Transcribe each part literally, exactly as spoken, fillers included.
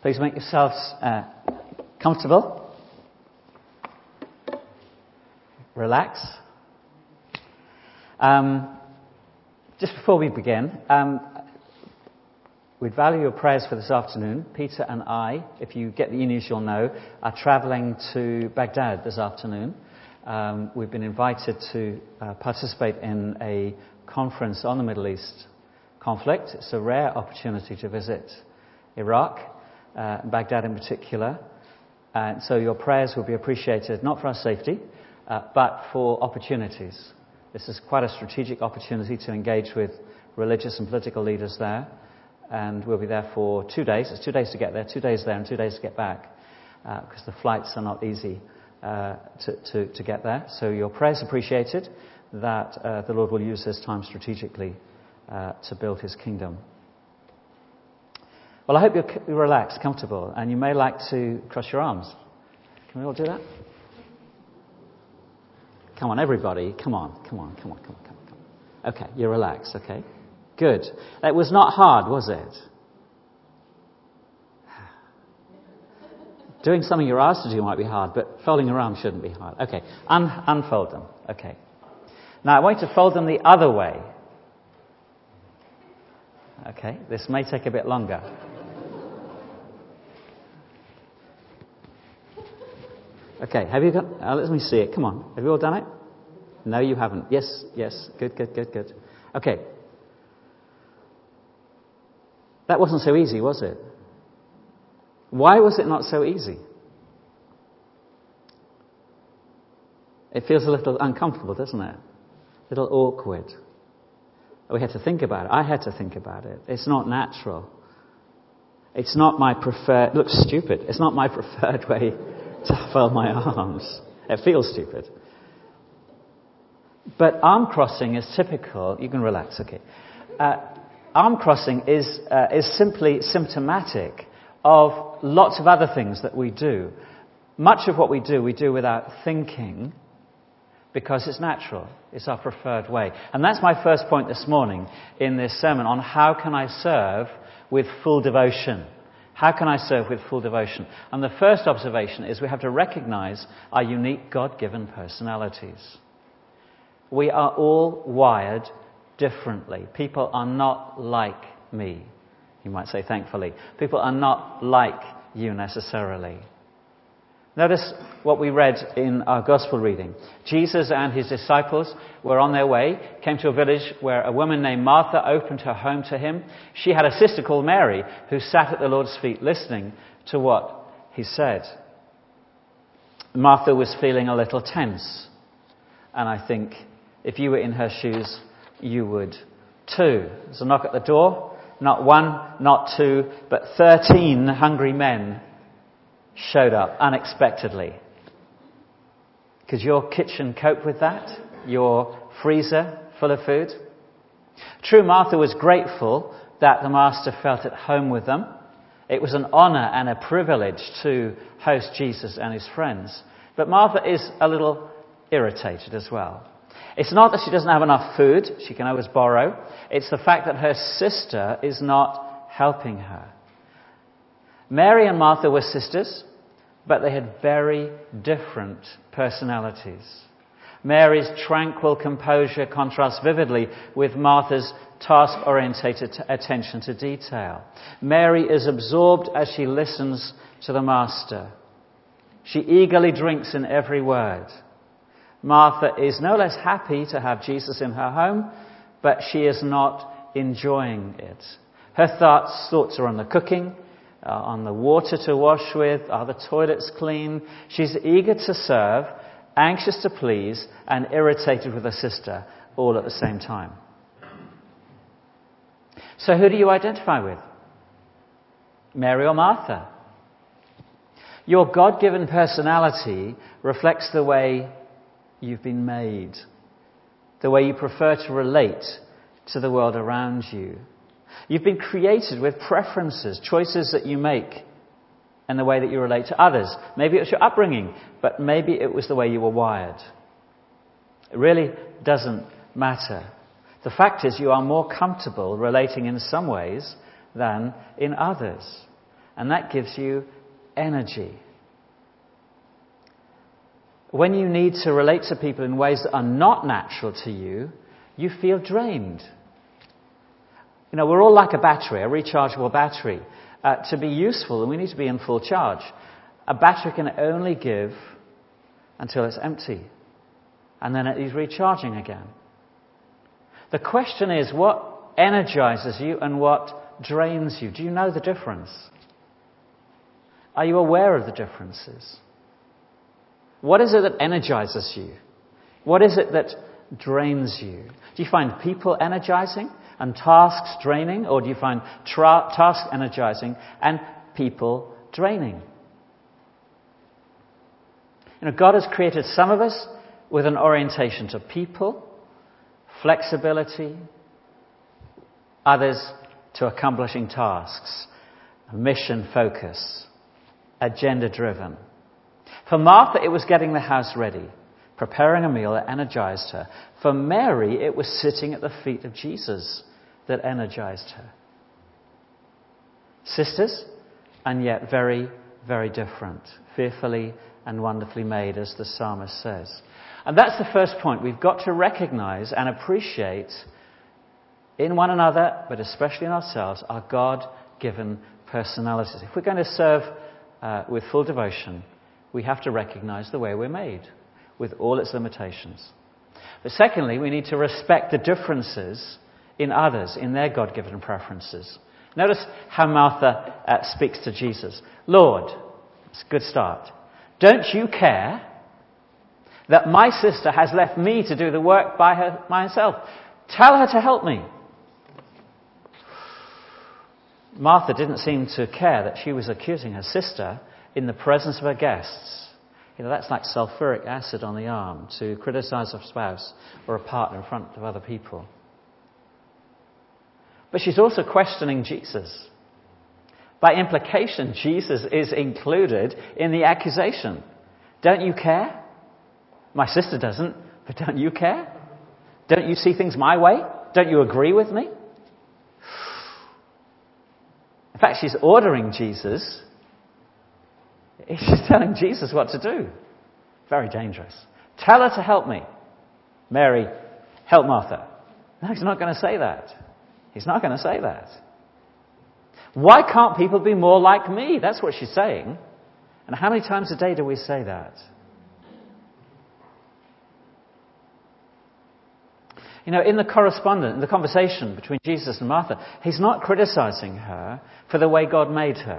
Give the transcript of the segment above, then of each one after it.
Please make yourselves uh, comfortable. Relax. Um, just before we begin, um, we'd value your prayers for this afternoon. Peter and I, if you get the e-news you'll know, are travelling to Baghdad this afternoon. Um, we've been invited to uh, participate in a conference on the Middle East conflict. It's a rare opportunity to visit Iraq, uh, Baghdad in particular. And so your prayers will be appreciated, not for our safety, uh, but for opportunities. This is quite a strategic opportunity to engage with religious and political leaders there. And we'll be there for two days. It's two days to get there, two days there, and two days to get back, uh, because the flights are not easy uh, to, to, to get there. So your prayers appreciated that uh, the Lord will use this time strategically uh, to build His kingdom. Well, I hope you're, you're relaxed, comfortable, and you may like to cross your arms. Can we all do that? Come on, everybody. Come on, come on, come on, come on, come on. Come on. Okay, you're relaxed, okay? Good. It was not hard, was it? Doing something you're asked to do might be hard, but folding your arms shouldn't be hard. Okay, Un- unfold them. Okay. Now I want you to fold them the other way. Okay, this may take a bit longer. Okay, have you got... Uh, let me see it. Come on. Have you all done it? No, you haven't. Yes, yes. Good, good, good, good. Okay. That wasn't so easy, was it? Why was it not so easy? It feels a little uncomfortable, doesn't it? A little awkward. We had to think about it. I had to think about it. It's not natural. It's not my preferred... It looks stupid. It's not my preferred way to fold my arms. It feels stupid. But arm crossing is typical... You can relax, okay. Uh, arm crossing is uh, is simply symptomatic of lots of other things that we do. Much of what we do, we do without thinking, because it's natural. It's our preferred way. And that's my first point this morning in this sermon on how can I serve with full devotion. How can I serve with full devotion? And the first observation is we have to recognize our unique God-given personalities. We are all wired differently. People are not like me. You might say thankfully. People are not like you necessarily. Notice what we read in our gospel reading. Jesus and his disciples were on their way, came to a village where a woman named Martha opened her home to him. She had a sister called Mary who sat at the Lord's feet listening to what he said. Martha was feeling a little tense. And I think if you were in her shoes, you would too. There's a knock at the door. Not one, not two, but thirteen hungry men showed up unexpectedly. Could your kitchen cope with that? Your freezer full of food? True, Martha was grateful that the Master felt at home with them. It was an honour and a privilege to host Jesus and his friends. But Martha is a little irritated as well. It's not that she doesn't have enough food. She can always borrow. It's the fact that her sister is not helping her. Mary and Martha were sisters, but they had very different personalities. Mary's tranquil composure contrasts vividly with Martha's task-orientated attention to detail. Mary is absorbed as she listens to the Master. She eagerly drinks in every word. Martha is no less happy to have Jesus in her home, but she is not enjoying it. Her thoughts, thoughts are on the cooking, uh, on the water to wash with, are the toilets clean? She's eager to serve, anxious to please, and irritated with her sister, all at the same time. So who do you identify with? Mary or Martha? Your God-given personality reflects the way you've been made, the way you prefer to relate to the world around you. You've been created with preferences, choices that you make, and the way that you relate to others. Maybe it was your upbringing, but maybe it was the way you were wired. It really doesn't matter. The fact is you are more comfortable relating in some ways than in others. And that gives you energy. When you need to relate to people in ways that are not natural to you, you feel drained. You know, we're all like a battery, a rechargeable battery. Uh, to be useful, and we need to be in full charge. A battery can only give until it's empty. And then it is recharging again. The question is, what energizes you and what drains you? Do you know the difference? Are you aware of the differences? What is it that energizes you? What is it that drains you? Do you find people energizing and tasks draining? Or do you find tra- tasks energizing and people draining? You know, God has created some of us with an orientation to people, flexibility, others to accomplishing tasks, mission focus, agenda driven. For Martha, it was getting the house ready, preparing a meal that energized her. For Mary, it was sitting at the feet of Jesus that energized her. Sisters, and yet very, very different, fearfully and wonderfully made, as the psalmist says. And that's the first point. We've got to recognize and appreciate in one another, but especially in ourselves, our God-given personalities. If we're going to serve uh, with full devotion, we have to recognize the way we're made, with all its limitations. But secondly, we need to respect the differences in others, in their God-given preferences. Notice how Martha uh, speaks to Jesus. Lord, it's a good start. Don't you care that my sister has left me to do the work by her myself? Tell her to help me. Martha didn't seem to care that she was accusing her sister in the presence of her guests. You know, that's like sulfuric acid on the arm to criticize a spouse or a partner in front of other people. But she's also questioning Jesus. By implication, Jesus is included in the accusation. Don't you care? My sister doesn't, but don't you care? Don't you see things my way? Don't you agree with me? In fact, she's ordering Jesus. She's telling Jesus what to do. Very dangerous. Tell her to help me. Mary, help Martha. No, he's not going to say that. He's not going to say that. Why can't people be more like me? That's what she's saying. And how many times a day do we say that? You know, in the correspondence, in the conversation between Jesus and Martha, he's not criticizing her for the way God made her,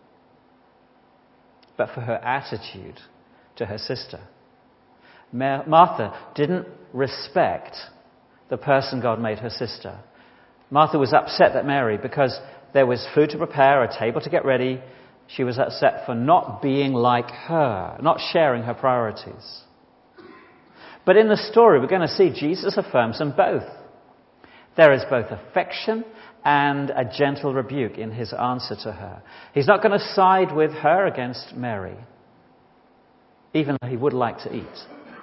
but for her attitude to her sister. Martha didn't respect the person God made her sister. Martha was upset at Mary because there was food to prepare, a table to get ready. She was upset for not being like her, not sharing her priorities. But in the story, we're going to see Jesus affirms them both. There is both affection and a gentle rebuke in his answer to her. He's not going to side with her against Mary, even though he would like to eat.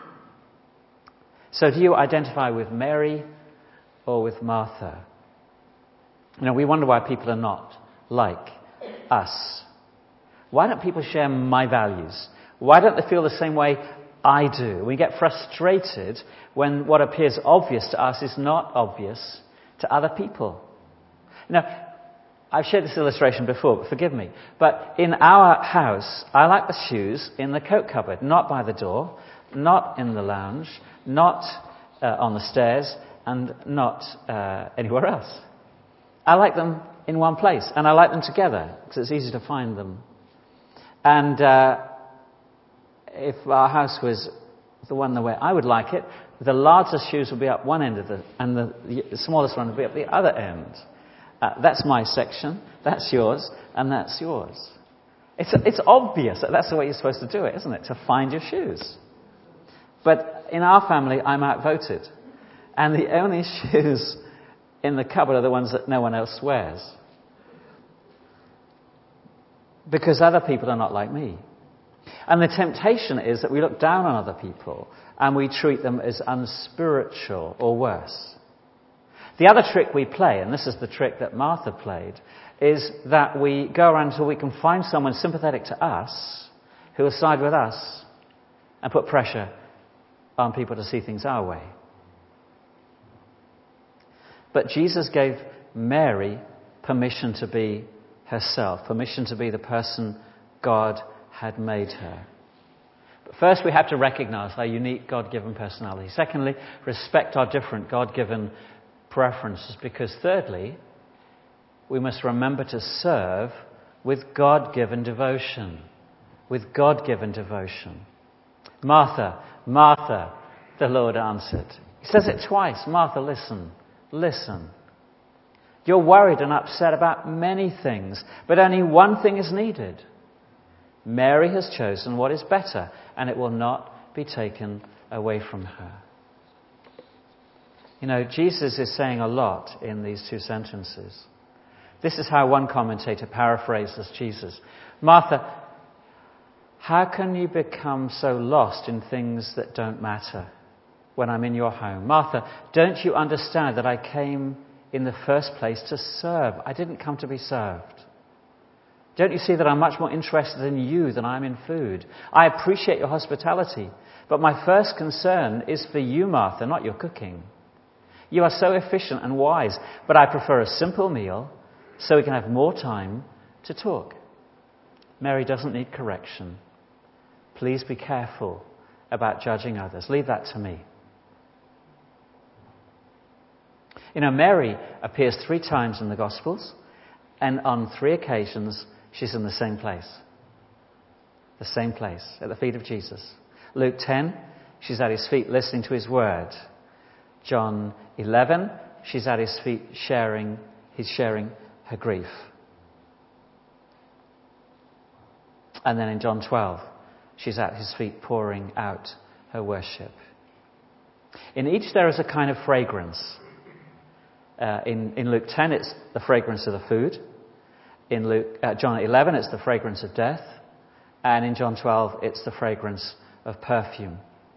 So do you identify with Mary or with Martha? You know, we wonder why people are not like us. Why don't people share my values? Why don't they feel the same way I do? We get frustrated when what appears obvious to us is not obvious to other people. Now, I've shared this illustration before, but forgive me. But in our house, I like the shoes in the coat cupboard, not by the door, not in the lounge, not uh, on the stairs, and not uh, anywhere else. I like them in one place, and I like them together, because it's easy to find them. And uh, if our house was the one the way I would like it, the largest shoes would be up one end of the, and the, the smallest one would be up the other end. Uh, that's my section, that's yours, and that's yours. It's it's obvious that that's the way you're supposed to do it, isn't it? To find your shoes. But in our family, I'm outvoted. And the only shoes in the cupboard are the ones that no one else wears. Because other people are not like me. And the temptation is that we look down on other people and we treat them as unspiritual or worse. The other trick we play, and this is the trick that Martha played, is that we go around until we can find someone sympathetic to us who will side with us and put pressure on people to see things our way. But Jesus gave Mary permission to be herself, permission to be the person God had made her. But first, we have to recognize our unique God-given personality. Secondly, respect our different God-given preferences. Because thirdly, we must remember to serve with God-given devotion. With God-given devotion. Martha, Martha, the Lord answered. He says it twice. Martha, listen, listen. You're worried and upset about many things, but only one thing is needed. Mary has chosen what is better, and it will not be taken away from her. You know, Jesus is saying a lot in these two sentences. This is how one commentator paraphrases Jesus. Martha, how can you become so lost in things that don't matter when I'm in your home? Martha, don't you understand that I came in the first place to serve? I didn't come to be served. Don't you see that I'm much more interested in you than I am in food? I appreciate your hospitality, but my first concern is for you, Martha, not your cooking. You are so efficient and wise, but I prefer a simple meal so we can have more time to talk. Mary doesn't need correction. Please be careful about judging others. Leave that to me. You know, Mary appears three times in the Gospels, and on three occasions she's in the same place. The same place, at the feet of Jesus. Luke ten, she's at his feet listening to his word. John eleven, she's at his feet sharing, he's sharing her grief. And then in John twelve, she's at his feet pouring out her worship. In each there is a kind of fragrance. Uh, in, in Luke ten, it's the fragrance of the food. In Luke, uh, John eleven, it's the fragrance of death. And in John twelve, it's the fragrance of perfume.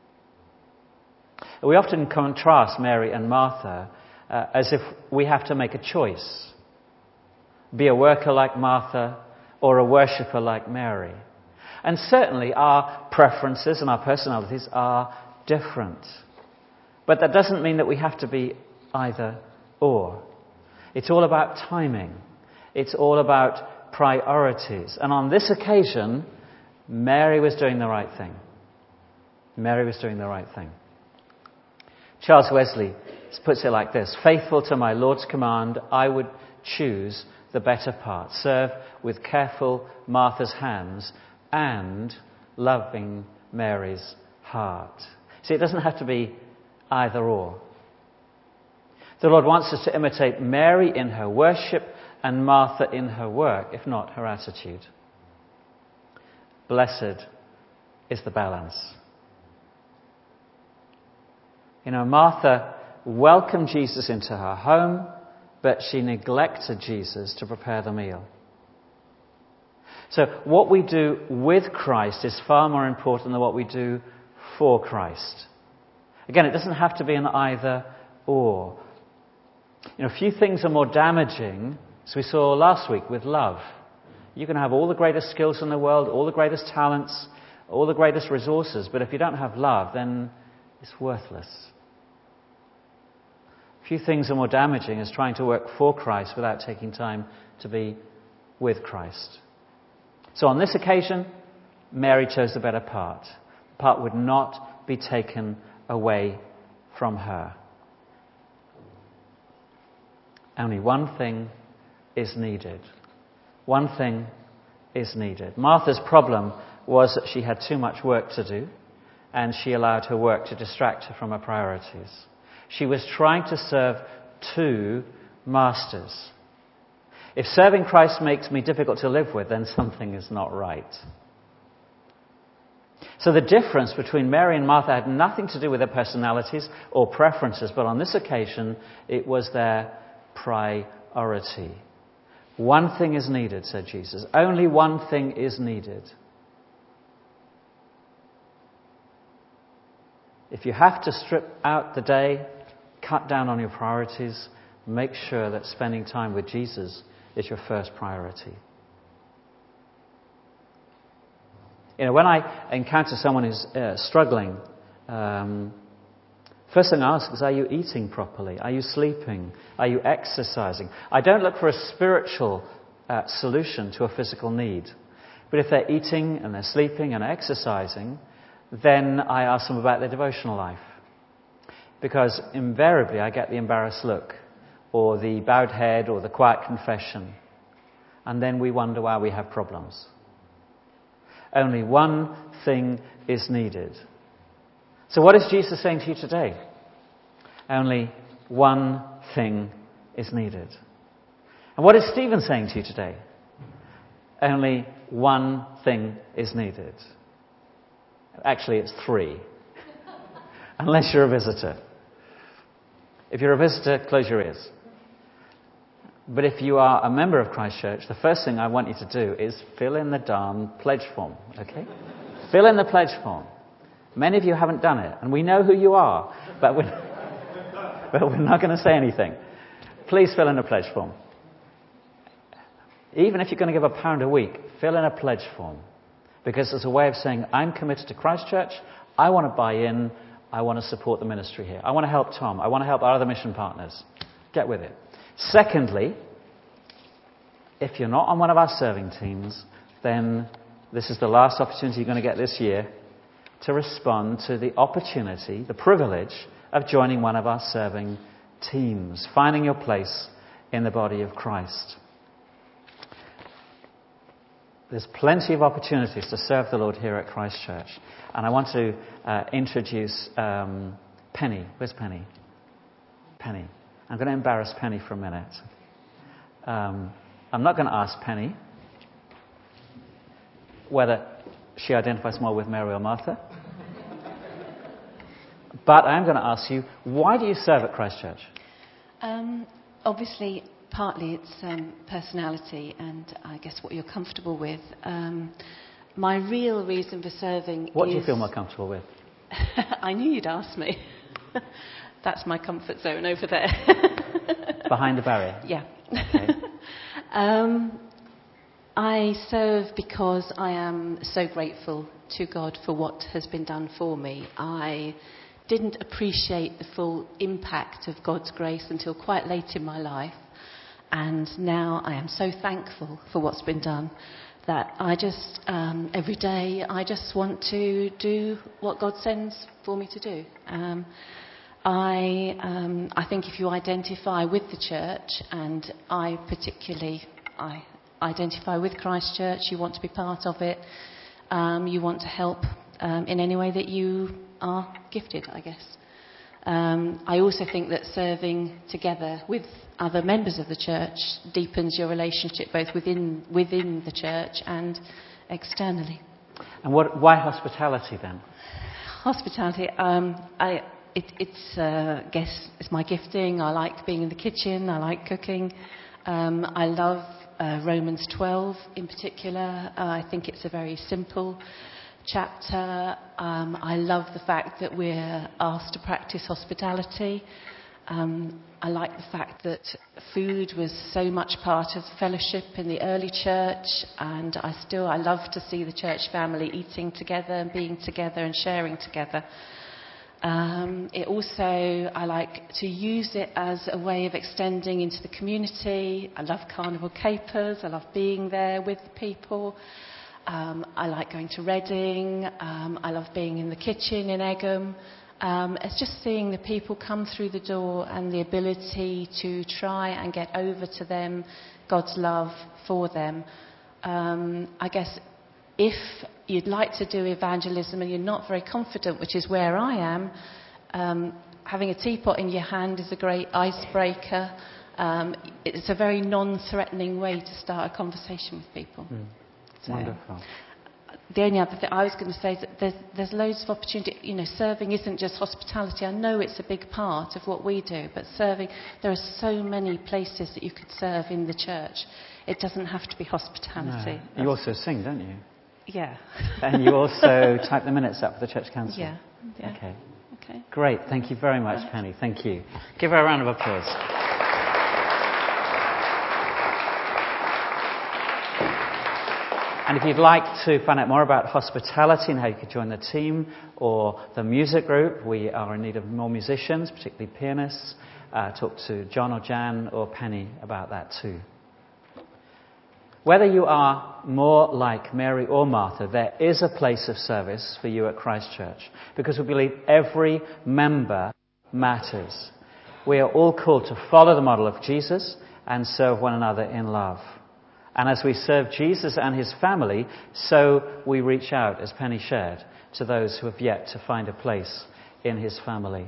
We often contrast Mary and Martha uh, as if we have to make a choice. Be a worker like Martha or a worshipper like Mary. And certainly our preferences and our personalities are different. But that doesn't mean that we have to be either or. It's all about timing. It's all about priorities. And on this occasion, Mary was doing the right thing. Mary was doing the right thing. Charles Wesley puts it like this: faithful to my Lord's command, I would choose the better part. Serve with careful Martha's hands and loving Mary's heart. See, it doesn't have to be either or. The Lord wants us to imitate Mary in her worship and Martha in her work, if not her attitude. Blessed is the balance. You know, Martha welcomed Jesus into her home, but she neglected Jesus to prepare the meal. So what we do with Christ is far more important than what we do for Christ. Again, it doesn't have to be an either or. You know, few things are more damaging, as we saw last week with love. You can have all the greatest skills in the world, all the greatest talents, all the greatest resources, but if you don't have love, then it's worthless. Few things are more damaging as trying to work for Christ without taking time to be with Christ. So on this occasion, Mary chose the better part. The part would not be taken away from her. Only one thing is needed. One thing is needed. Martha's problem was that she had too much work to do, and she allowed her work to distract her from her priorities. She was trying to serve two masters. If serving Christ makes me difficult to live with, then something is not right. So the difference between Mary and Martha had nothing to do with their personalities or preferences, but on this occasion, it was their priority. One thing is needed, said Jesus. Only one thing is needed. If you have to strip out the day, cut down on your priorities, make sure that spending time with Jesus is your first priority. You know, when I encounter someone who's uh, struggling, um, first thing I ask is, are you eating properly? Are you sleeping? Are you exercising? I don't look for a spiritual uh, solution to a physical need. But if they're eating and they're sleeping and exercising, then I ask them about their devotional life. Because invariably I get the embarrassed look, or the bowed head, or the quiet confession. And then we wonder why we have problems. Only one thing is needed. So what is Jesus saying to you today? Only one thing is needed. And what is Stephen saying to you today? Only one thing is needed. Actually, it's three. Unless you're a visitor. If you're a visitor, close your ears. But if you are a member of Christ Church, the first thing I want you to do is fill in the darn pledge form, okay? Fill in the pledge form. Many of you haven't done it, and we know who you are, but we're, but we're not going to say anything. Please fill in a pledge form. Even if you're going to give a pound a week, fill in a pledge form. Because it's a way of saying, I'm committed to Christ Church, I want to buy in, I want to support the ministry here. I want to help Tom, I want to help our other mission partners. Get with it. Secondly, if you're not on one of our serving teams, then this is the last opportunity you're going to get this year to respond to the opportunity, the privilege of joining one of our serving teams, finding your place in the body of Christ. There's plenty of opportunities to serve the Lord here at Christ Church. And I want to uh, introduce um, Penny. Where's Penny? Penny. I'm going to embarrass Penny for a minute. Um, I'm not going to ask Penny whether she identifies more with Mary or Martha. But I am going to ask you, why do you serve at Christ Church? Um, obviously, partly it's um, personality and I guess what you're comfortable with. Um, my real reason for serving What is... do you feel more comfortable with? I knew you'd ask me. That's my comfort zone over there. Behind the barrier? Yeah. Okay. um, I serve because I am so grateful to God for what has been done for me. I didn't appreciate the full impact of God's grace until quite late in my life. And now I am so thankful for what's been done that I just, um, every day, I just want to do what God sends for me to do. Um, I, um, I think if you identify with the church, and I particularly, I identify with Christ Church, you want to be part of it, um, you want to help um, in any way that you are gifted, I guess. Um, I also think that serving together with other members of the church deepens your relationship both within within the church and externally. And what, why hospitality then? Hospitality, um, I, it, it's, uh, guess it's my gifting. I like being in the kitchen. I like cooking. Um, I love uh, Romans twelve in particular. Uh, I think it's a very simple chapter. Um, I love the fact that we're asked to practice hospitality. Um, I like the fact that food was so much part of fellowship in the early church, and I still I love to see the church family eating together and being together and sharing together. Um, it also, I like to use it as a way of extending into the community. I love carnival capers. I love being there with the people. Um, I like going to Reading. Um, I love being in the kitchen in Egham. Um, it's just seeing the people come through the door and the ability to try and get over to them God's love for them. Um, I guess if you'd like to do evangelism and you're not very confident, which is where I am, um, having a teapot in your hand is a great icebreaker. Um, it's a very non-threatening way to start a conversation with people. Mm. So, wonderful. The only other thing I was going to say is that there's, there's loads of opportunity. You know, serving isn't just hospitality. I know it's a big part of what we do, but serving, there are so many places that you could serve in the church. It doesn't have to be hospitality. No. You also sing, don't you? Yeah. And you also type the minutes up for the church council. Yeah. yeah. Okay. Okay. Great. Thank you very much, Penny. Thank you. Give her a round of applause. And if you'd like to find out more about hospitality and how you could join the team or the music group, we are in need of more musicians, particularly pianists. Uh, talk to John or Jan or Penny about that too. Whether you are more like Mary or Martha, there is a place of service for you at Christ Church, because we believe every member matters. We are all called to follow the model of Jesus and serve one another in love. And as we serve Jesus and his family, so we reach out, as Penny shared, to those who have yet to find a place in his family.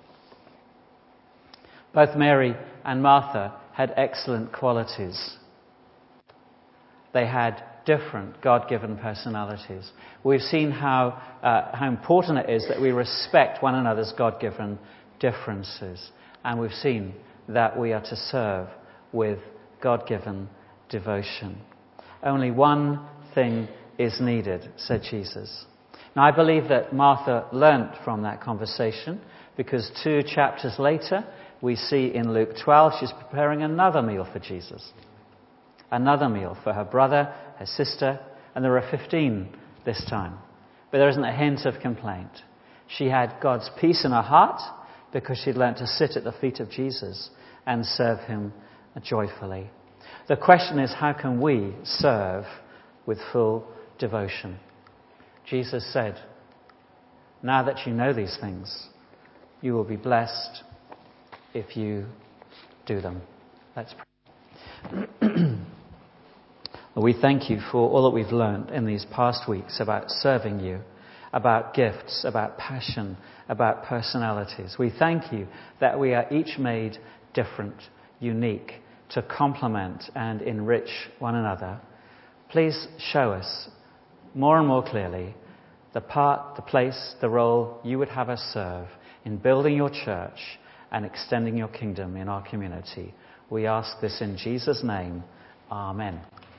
Both Mary and Martha had excellent qualities. They had different God-given personalities. We've seen how, uh, how important it is that we respect one another's God-given differences. And we've seen that we are to serve with God-given devotion. Only one thing is needed, said Jesus. Now, I believe that Martha learnt from that conversation, because two chapters later, we see in Luke twelve, she's preparing another meal for Jesus. Another meal for her brother, her sister, and there are fifteen this time. But there isn't a hint of complaint. She had God's peace in her heart because she'd learnt to sit at the feet of Jesus and serve him joyfully. The question is, how can we serve with full devotion? Jesus said, now that you know these things, you will be blessed if you do them. Let's pray. We thank you for all that we've learned in these past weeks about serving you, about gifts, about passion, about personalities. We thank you that we are each made different, unique, to complement and enrich one another. Please show us more and more clearly the part, the place, the role you would have us serve in building your church and extending your kingdom in our community. We ask this in Jesus' name. Amen.